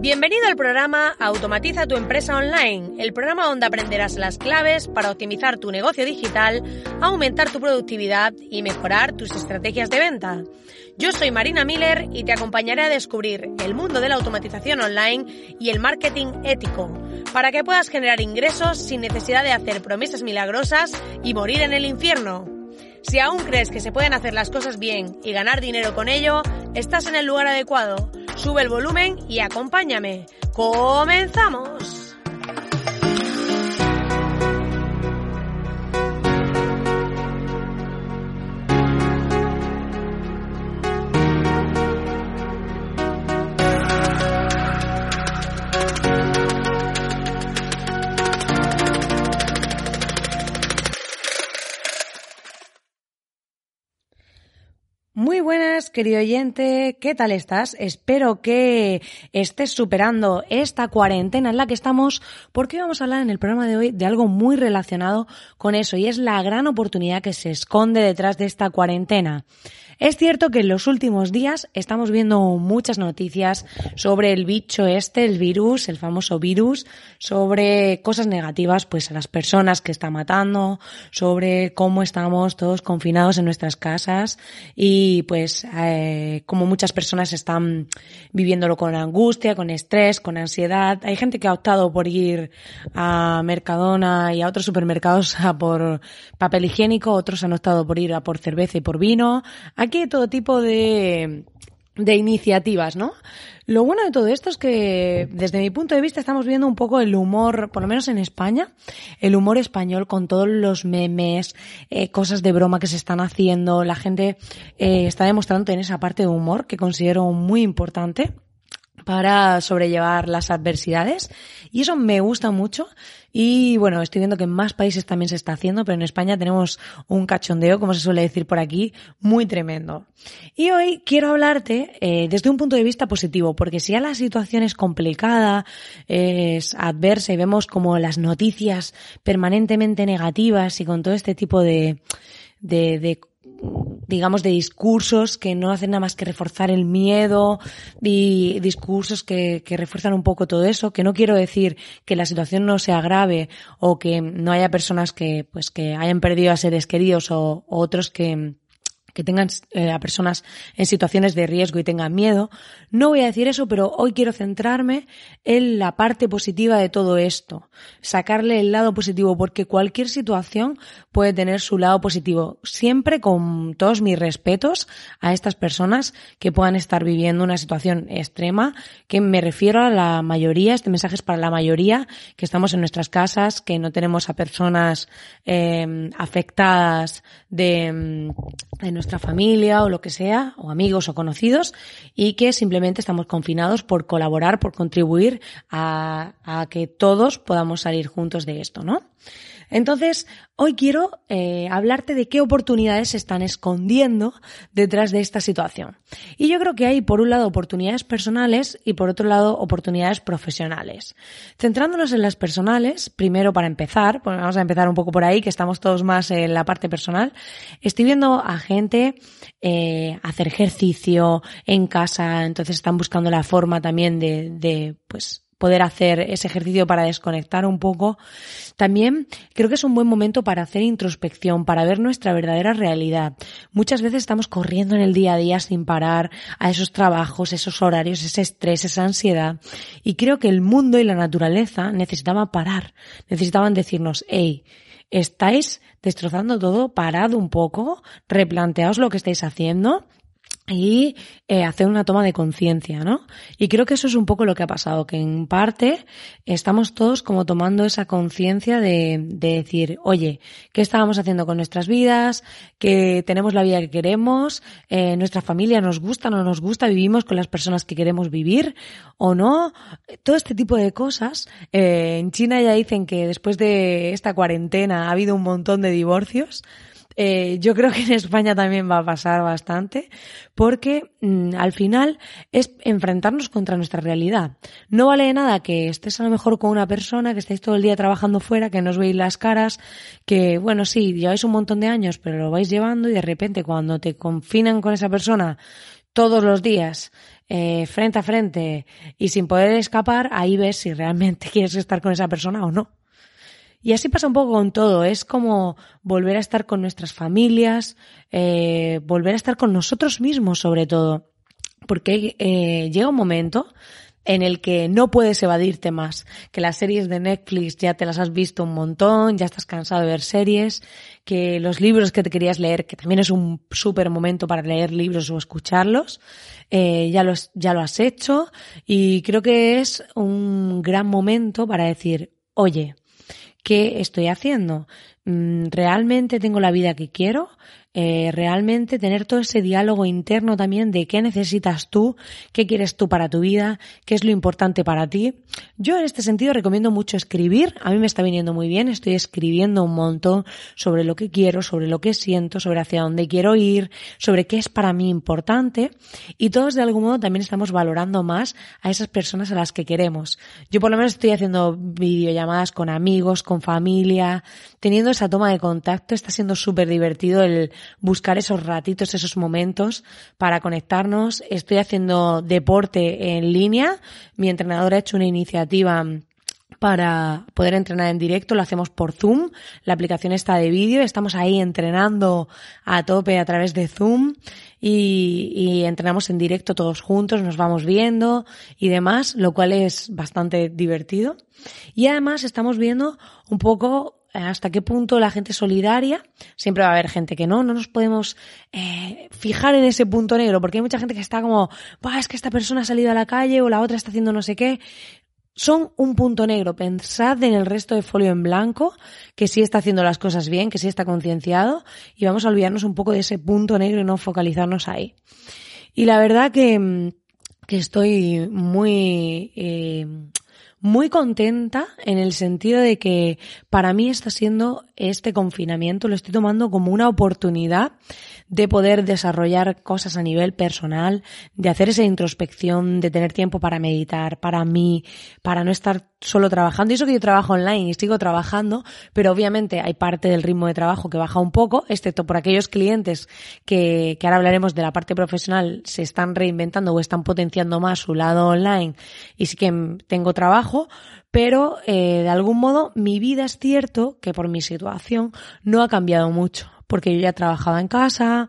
Bienvenido al programa Automatiza tu empresa online, el programa donde aprenderás las claves para optimizar tu negocio digital, aumentar tu productividad y mejorar tus estrategias de venta. Yo soy Marina Miller y te acompañaré a descubrir el mundo de la automatización online y el marketing ético, para que puedas generar ingresos sin necesidad de hacer promesas milagrosas y morir en el infierno. Si aún crees que se pueden hacer las cosas bien y ganar dinero con ello, estás en el lugar adecuado. Sube el volumen y acompáñame. ¡Comenzamos! Muy buenas, querido oyente, ¿qué tal estás? Espero que estés superando esta cuarentena en la que estamos, porque vamos a hablar en el programa de hoy de algo muy relacionado con eso, y es la gran oportunidad que se esconde detrás de esta cuarentena. Es cierto que en los últimos días estamos viendo muchas noticias sobre el bicho el virus, el famoso virus, sobre cosas negativas, pues a las personas que está matando, sobre cómo estamos todos confinados en nuestras casas y pues como muchas personas están viviéndolo con angustia, con estrés, con ansiedad. Hay gente que ha optado por ir a Mercadona y a otros supermercados a por papel higiénico, otros han optado por ir a por cerveza y por vino. Aquí hay todo tipo de iniciativas, ¿no? Lo bueno de todo esto es que, desde mi punto de vista, estamos viendo un poco el humor, por lo menos en España, el humor español con todos los memes, cosas de broma que se están haciendo. La gente está demostrando tener esa parte de humor que considero muy importante para sobrellevar las adversidades, y eso me gusta mucho. Y bueno, estoy viendo que en más países también se está haciendo, pero en España tenemos un cachondeo, como se suele decir por aquí, muy tremendo. Y hoy quiero hablarte desde un punto de vista positivo, porque si ya la situación es complicada, es adversa y vemos como las noticias permanentemente negativas y con todo este tipo de discursos que no hacen nada más que reforzar el miedo, y discursos que refuerzan un poco todo eso, que no quiero decir que la situación no sea grave o que no haya personas que hayan perdido a seres queridos o otros que tengan a personas en situaciones de riesgo y tengan miedo. No voy a decir eso, pero hoy quiero centrarme en la parte positiva de todo esto, sacarle el lado positivo, porque cualquier situación puede tener su lado positivo, siempre con todos mis respetos a estas personas que puedan estar viviendo una situación extrema, que me refiero a la mayoría. Este mensaje es para la mayoría que estamos en nuestras casas, que no tenemos a personas afectadas de nuestra familia o lo que sea, o amigos o conocidos, y que simplemente estamos confinados por colaborar, por contribuir a que todos podamos salir juntos de esto, ¿no? Entonces, hoy quiero hablarte de qué oportunidades se están escondiendo detrás de esta situación. Y yo creo que hay, por un lado, oportunidades personales y, por otro lado, oportunidades profesionales. Centrándonos en las personales, primero para empezar, pues vamos a empezar un poco por ahí, que estamos todos más en la parte personal. Estoy viendo a gente hacer ejercicio en casa, entonces están buscando la forma también de poder hacer ese ejercicio para desconectar un poco. También creo que es un buen momento para hacer introspección, para ver nuestra verdadera realidad. Muchas veces estamos corriendo en el día a día sin parar a esos trabajos, esos horarios, ese estrés, esa ansiedad. Y creo que el mundo y la naturaleza necesitaban parar, necesitaban decirnos: hey, estáis destrozando todo, parad un poco, replanteaos lo que estáis haciendo y hacer una toma de conciencia, ¿no? Y creo que eso es un poco lo que ha pasado, que en parte estamos todos como tomando esa conciencia de decir: oye, ¿qué estábamos haciendo con nuestras vidas? Que tenemos la vida que queremos, nuestra familia nos gusta, no nos gusta, vivimos con las personas que queremos vivir o no. Todo este tipo de cosas. En China ya dicen que después de esta cuarentena ha habido un montón de divorcios. Yo creo que en España también va a pasar bastante, porque al final es enfrentarnos contra nuestra realidad. No vale de nada que estés a lo mejor con una persona, que estéis todo el día trabajando fuera, que no os veis las caras, que bueno, sí, lleváis un montón de años, pero lo vais llevando, y de repente cuando te confinan con esa persona todos los días, frente a frente y sin poder escapar, ahí ves si realmente quieres estar con esa persona o no. Y así pasa un poco con todo, es como volver a estar con nuestras familias, volver a estar con nosotros mismos sobre todo, porque llega un momento en el que no puedes evadirte más, que las series de Netflix ya te las has visto un montón, ya estás cansado de ver series, que los libros que te querías leer, que también es un súper momento para leer libros o escucharlos, ya lo has hecho, y creo que es un gran momento para decir, oye, ¿qué estoy haciendo? ¿Realmente tengo la vida que quiero? Realmente tener todo ese diálogo interno también de qué necesitas tú, qué quieres tú para tu vida, qué es lo importante para ti. Yo en este sentido recomiendo mucho escribir, a mí me está viniendo muy bien, estoy escribiendo un montón sobre lo que quiero, sobre lo que siento, sobre hacia dónde quiero ir, sobre qué es para mí importante, y todos de algún modo también estamos valorando más a esas personas a las que queremos. Yo por lo menos estoy haciendo videollamadas con amigos, con familia, teniendo esa toma de contacto, está siendo súper divertido el buscar esos ratitos, esos momentos para conectarnos. Estoy haciendo deporte en línea. Mi entrenador ha hecho una iniciativa para poder entrenar en directo, lo hacemos por Zoom, la aplicación está de vídeo, estamos ahí entrenando a tope a través de Zoom y entrenamos en directo todos juntos, nos vamos viendo y demás, lo cual es bastante divertido. Y además estamos viendo un poco hasta qué punto la gente es solidaria. Siempre va a haber gente que no nos podemos fijar en ese punto negro, porque hay mucha gente que está como, es que esta persona ha salido a la calle o la otra está haciendo no sé qué. Son un punto negro. Pensad en el resto de folio en blanco, que sí está haciendo las cosas bien, que sí está concienciado, y vamos a olvidarnos un poco de ese punto negro y no focalizarnos ahí. Y la verdad que estoy muy contenta en el sentido de que para mí está siendo este confinamiento, lo estoy tomando como una oportunidad de poder desarrollar cosas a nivel personal, de hacer esa introspección, de tener tiempo para meditar, para mí, para no estar solo trabajando. Y eso que yo trabajo online y sigo trabajando, pero obviamente hay parte del ritmo de trabajo que baja un poco, excepto por aquellos clientes que ahora hablaremos de la parte profesional, se están reinventando o están potenciando más su lado online y sí que tengo trabajo, pero de algún modo mi vida es cierto que por mi situación no ha cambiado mucho, porque yo ya trabajaba en casa,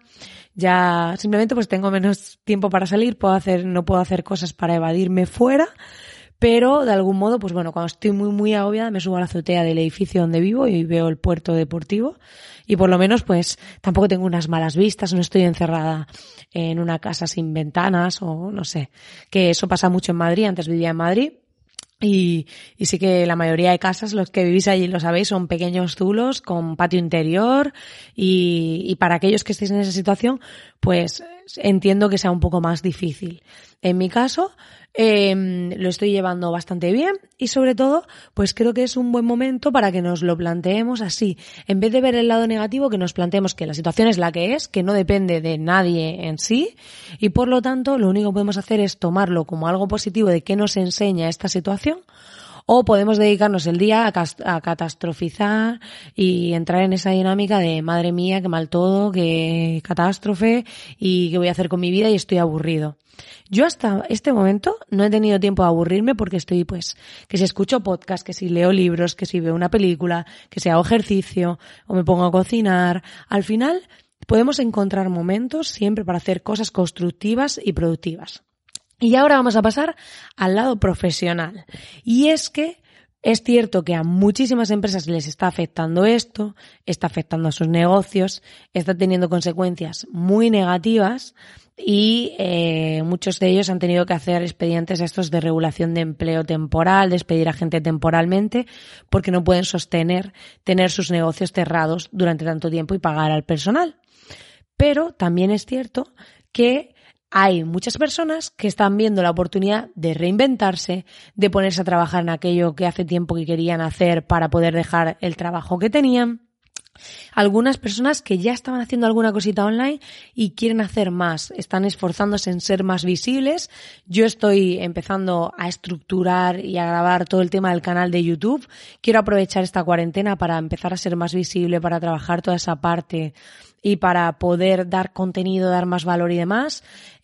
ya simplemente pues tengo menos tiempo para salir, no puedo hacer cosas para evadirme fuera, pero de algún modo pues bueno, cuando estoy muy agobiada me subo a la azotea del edificio donde vivo y veo el puerto deportivo y por lo menos pues tampoco tengo unas malas vistas, no estoy encerrada en una casa sin ventanas o no sé, que eso pasa mucho en Madrid, antes vivía en Madrid. Y sí que la mayoría de casas, los que vivís allí lo sabéis, son pequeños zulos con patio interior y para aquellos que estéis en esa situación, pues entiendo que sea un poco más difícil. En mi caso, lo estoy llevando bastante bien y sobre todo, pues creo que es un buen momento para que nos lo planteemos así. En vez de ver el lado negativo, que nos planteemos que la situación es la que es, que no depende de nadie en sí y por lo tanto lo único que podemos hacer es tomarlo como algo positivo de qué nos enseña esta situación. O podemos dedicarnos el día a catastrofizar y entrar en esa dinámica de madre mía, qué mal todo, qué catástrofe y qué voy a hacer con mi vida y estoy aburrido. Yo hasta este momento no he tenido tiempo de aburrirme porque estoy pues que si escucho podcast, que si leo libros, que si veo una película, que si hago ejercicio o me pongo a cocinar. Al final podemos encontrar momentos siempre para hacer cosas constructivas y productivas. Y ahora vamos a pasar al lado profesional. Y es que es cierto que a muchísimas empresas les está afectando esto, está afectando a sus negocios, está teniendo consecuencias muy negativas y muchos de ellos han tenido que hacer expedientes estos de regulación de empleo temporal, despedir a gente temporalmente, porque no pueden sostener tener sus negocios cerrados durante tanto tiempo y pagar al personal. Pero también es cierto que hay muchas personas que están viendo la oportunidad de reinventarse, de ponerse a trabajar en aquello que hace tiempo que querían hacer para poder dejar el trabajo que tenían. Algunas personas que ya estaban haciendo alguna cosita online y quieren hacer más, están esforzándose en ser más visibles. Yo estoy empezando a estructurar y a grabar todo el tema del canal de YouTube. Quiero aprovechar esta cuarentena para empezar a ser más visible, para trabajar toda esa parte y para poder dar contenido, dar más valor y demás.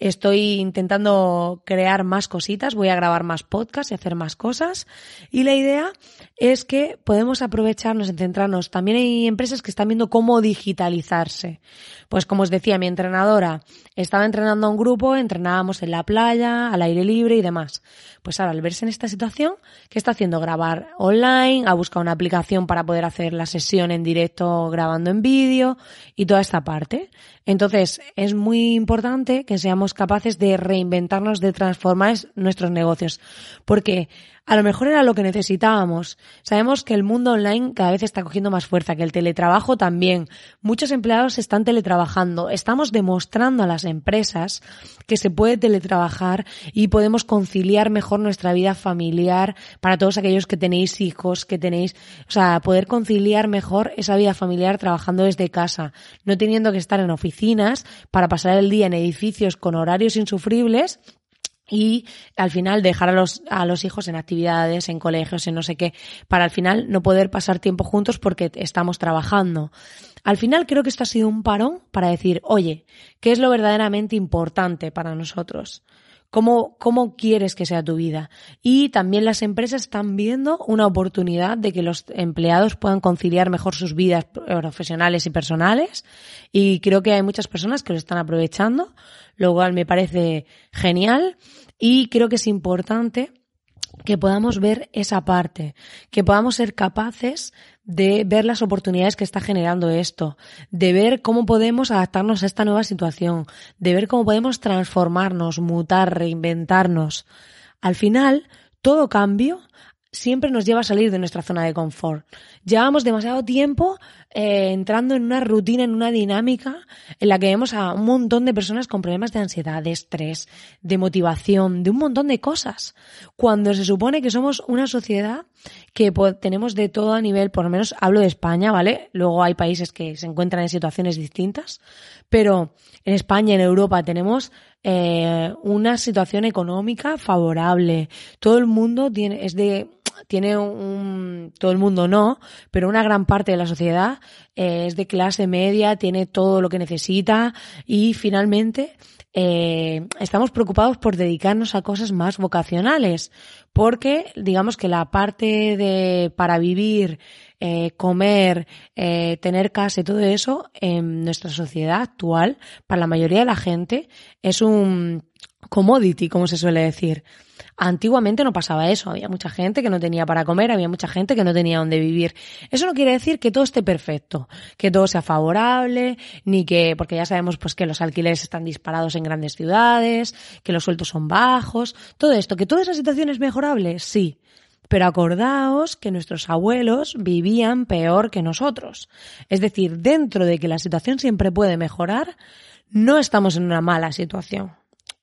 Estoy intentando crear más cositas, voy a grabar más podcasts y hacer más cosas. Y la idea es que podemos aprovecharnos y centrarnos. También hay empresas que están viendo cómo digitalizarse. Pues como os decía, mi entrenadora estaba entrenando a un grupo, entrenábamos en la playa, al aire libre y demás. Pues ahora, al verse en esta situación, ¿qué está haciendo? Grabar online, ha buscado una aplicación para poder hacer la sesión en directo grabando en vídeo y toda esta parte. Entonces, es muy importante que seamos capaces de reinventarnos, de transformar nuestros negocios, porque a lo mejor era lo que necesitábamos. Sabemos que el mundo online cada vez está cogiendo más fuerza, que el teletrabajo también. Muchos empleados están teletrabajando. Estamos demostrando a las empresas que se puede teletrabajar y podemos conciliar mejor nuestra vida familiar para todos aquellos que tenéis hijos, poder conciliar mejor esa vida familiar trabajando desde casa, no teniendo que estar en oficinas para pasar el día en edificios con horarios insufribles y al final dejar a los hijos en actividades, en colegios, en no sé qué, para al final no poder pasar tiempo juntos porque estamos trabajando. Al final creo que esto ha sido un parón para decir, oye, ¿qué es lo verdaderamente importante para nosotros? ¿Cómo quieres que sea tu vida? Y también las empresas están viendo una oportunidad de que los empleados puedan conciliar mejor sus vidas profesionales y personales, y creo que hay muchas personas que lo están aprovechando, lo cual me parece genial, y creo que es importante que podamos ver esa parte, que podamos ser capaces de ver las oportunidades que está generando esto, de ver cómo podemos adaptarnos a esta nueva situación, de ver cómo podemos transformarnos, mutar, reinventarnos. Al final, todo cambio siempre nos lleva a salir de nuestra zona de confort. Llevamos demasiado tiempo entrando en una rutina, en una dinámica en la que vemos a un montón de personas con problemas de ansiedad, de estrés, de motivación, de un montón de cosas. Cuando se supone que somos una sociedad que tenemos de todo a nivel, por lo menos hablo de España, ¿vale? Luego hay países que se encuentran en situaciones distintas, pero en España, en Europa, tenemos una situación económica favorable. Todo el mundo todo el mundo no, pero una gran parte de la sociedad es de clase media, tiene todo lo que necesita y finalmente estamos preocupados por dedicarnos a cosas más vocacionales, porque digamos que la parte de para vivir, comer, tener casa y todo eso en nuestra sociedad actual, para la mayoría de la gente, es un commodity, como se suele decir. Antiguamente no pasaba eso, había mucha gente que no tenía para comer, había mucha gente que no tenía dónde vivir. Eso no quiere decir que todo esté perfecto, que todo sea favorable, ni que, porque ya sabemos pues que los alquileres están disparados en grandes ciudades, que los sueldos son bajos, todo esto, que toda esa situación es mejorable, sí. Pero acordaos que nuestros abuelos vivían peor que nosotros. Es decir, dentro de que la situación siempre puede mejorar, no estamos en una mala situación.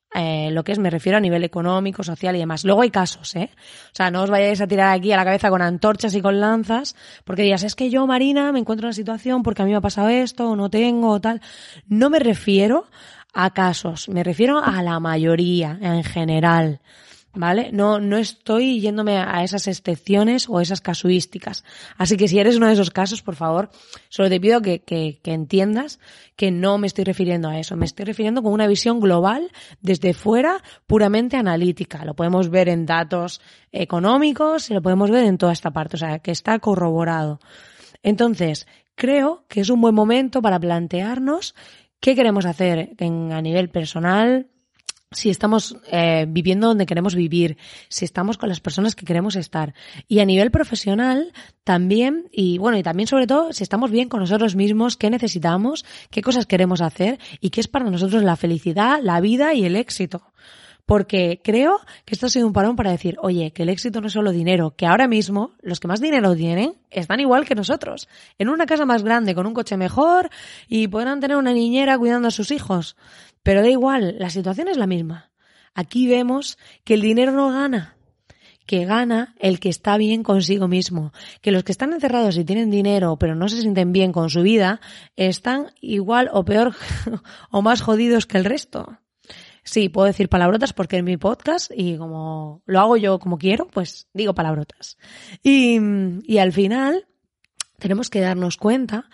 Me refiero a nivel económico, social y demás. Luego hay casos, O sea, no os vayáis a tirar aquí a la cabeza con antorchas y con lanzas, porque digas, es que yo, Marina, me encuentro en una situación porque a mí me ha pasado esto, o no tengo, o tal. No me refiero a casos, me refiero a la mayoría, en general. ¿Vale? No estoy yéndome a esas excepciones o esas casuísticas. Así que si eres uno de esos casos, por favor, solo te pido que entiendas que no me estoy refiriendo a eso. Me estoy refiriendo con una visión global, desde fuera, puramente analítica. Lo podemos ver en datos económicos y lo podemos ver en toda esta parte. O sea, que está corroborado. Entonces, creo que es un buen momento para plantearnos qué queremos hacer a nivel personal, si estamos viviendo donde queremos vivir, si estamos con las personas que queremos estar. Y a nivel profesional también, y también sobre todo, si estamos bien con nosotros mismos, qué necesitamos, qué cosas queremos hacer y qué es para nosotros la felicidad, la vida y el éxito. Porque creo que esto ha sido un parón para decir, oye, que el éxito no es solo dinero, que ahora mismo los que más dinero tienen están igual que nosotros, en una casa más grande, con un coche mejor y podrán tener una niñera cuidando a sus hijos. Pero da igual, la situación es la misma. Aquí vemos que el dinero no gana, que gana el que está bien consigo mismo, que los que están encerrados y tienen dinero pero no se sienten bien con su vida están igual o peor o más jodidos que el resto. Sí, puedo decir palabrotas porque es mi podcast y como lo hago yo como quiero, pues digo palabrotas. Y al final tenemos que darnos cuenta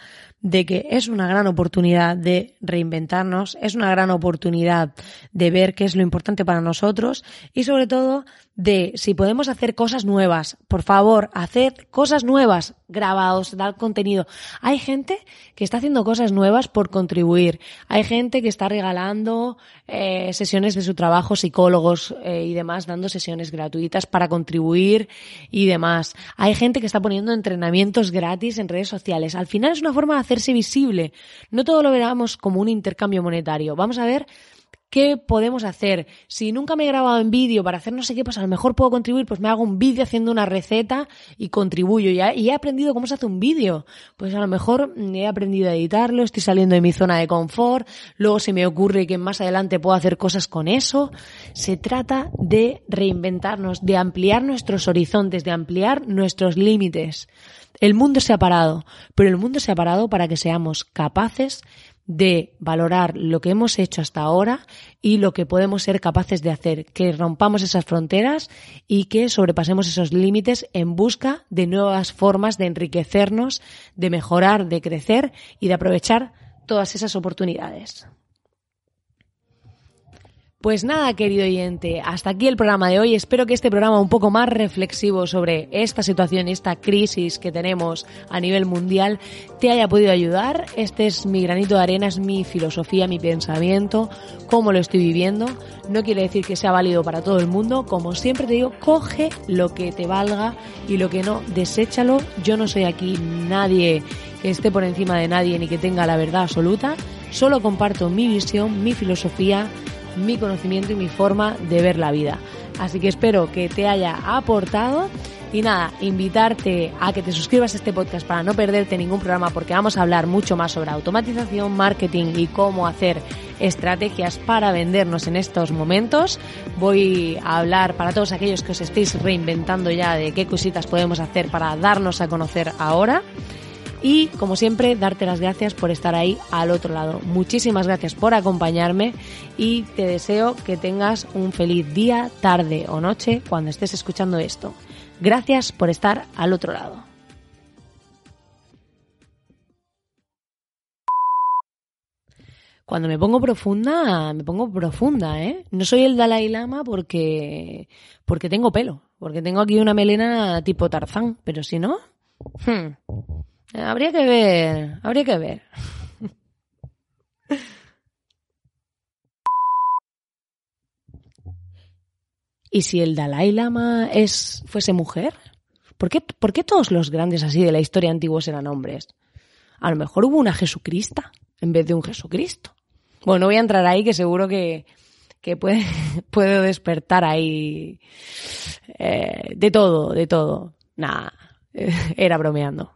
de que es una gran oportunidad de reinventarnos, es una gran oportunidad de ver qué es lo importante para nosotros y sobre todo de si podemos hacer cosas nuevas. Por favor, haced cosas nuevas, grabaos, dad contenido. Hay gente que está haciendo cosas nuevas por contribuir. Hay gente que está regalando sesiones de su trabajo, psicólogos y demás, dando sesiones gratuitas para contribuir y demás. Hay gente que está poniendo entrenamientos gratis en redes sociales. Al final es una forma de hacerse visible. No todo lo veamos como un intercambio monetario. Vamos a ver ¿qué podemos hacer? Si nunca me he grabado en vídeo para hacer no sé qué, pues a lo mejor puedo contribuir, pues me hago un vídeo haciendo una receta y contribuyo. Y he aprendido cómo se hace un vídeo. Pues a lo mejor he aprendido a editarlo, estoy saliendo de mi zona de confort, luego se me ocurre que más adelante puedo hacer cosas con eso. Se trata de reinventarnos, de ampliar nuestros horizontes, de ampliar nuestros límites. El mundo se ha parado, pero el mundo se ha parado para que seamos capaces de valorar lo que hemos hecho hasta ahora y lo que podemos ser capaces de hacer, que rompamos esas fronteras y que sobrepasemos esos límites en busca de nuevas formas de enriquecernos, de mejorar, de crecer y de aprovechar todas esas oportunidades. Pues nada, querido oyente, hasta aquí el programa de hoy. Espero que este programa un poco más reflexivo sobre esta situación y esta crisis que tenemos a nivel mundial te haya podido ayudar. Este es mi granito de arena, es mi filosofía, mi pensamiento, cómo lo estoy viviendo. No quiere decir que sea válido para todo el mundo. Como siempre te digo, coge lo que te valga y lo que no, deséchalo. Yo no soy aquí nadie que esté por encima de nadie ni que tenga la verdad absoluta. Solo comparto mi visión, mi filosofía, mi conocimiento y mi forma de ver la vida. Así que espero que te haya aportado y nada, invitarte a que te suscribas a este podcast para no perderte ningún programa porque vamos a hablar mucho más sobre automatización, marketing y cómo hacer estrategias para vendernos en estos momentos. Voy a hablar para todos aquellos que os estéis reinventando ya de qué cositas podemos hacer para darnos a conocer ahora. Y, como siempre, darte las gracias por estar ahí al otro lado. Muchísimas gracias por acompañarme y te deseo que tengas un feliz día, tarde o noche cuando estés escuchando esto. Gracias por estar al otro lado. Cuando me pongo profunda, ¿eh? No soy el Dalai Lama porque tengo pelo, porque tengo aquí una melena tipo Tarzán, pero si no... Habría que ver. ¿Y si el Dalai Lama fuese mujer? ¿Por qué todos los grandes así de la historia antiguos eran hombres? A lo mejor hubo una Jesucrista en vez de un Jesucristo. Bueno, no voy a entrar ahí, que seguro que puedo despertar ahí de todo. Nah, era bromeando.